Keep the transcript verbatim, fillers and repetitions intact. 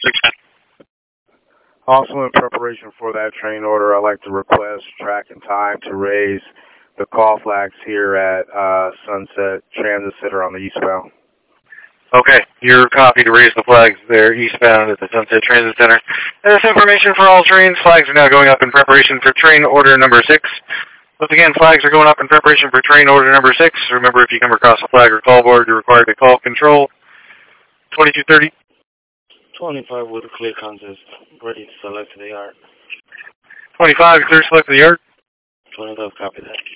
Also, in preparation for that train order, I'd like to request track and time to raise the call flags here at uh, Sunset Transit Center on the eastbound. Okay, your copy to raise the flags there eastbound at the Sunset Transit Center. And this information for all trains. Flags are now going up in preparation for train order number six. Once again, flags are going up in preparation for train order number six. Remember, if you come across a flag or call board, you're required to call control twenty-two thirty. twenty-five with a clear contest. Ready to select the yard. twenty-five, clear select the yard. twenty-five, copy that.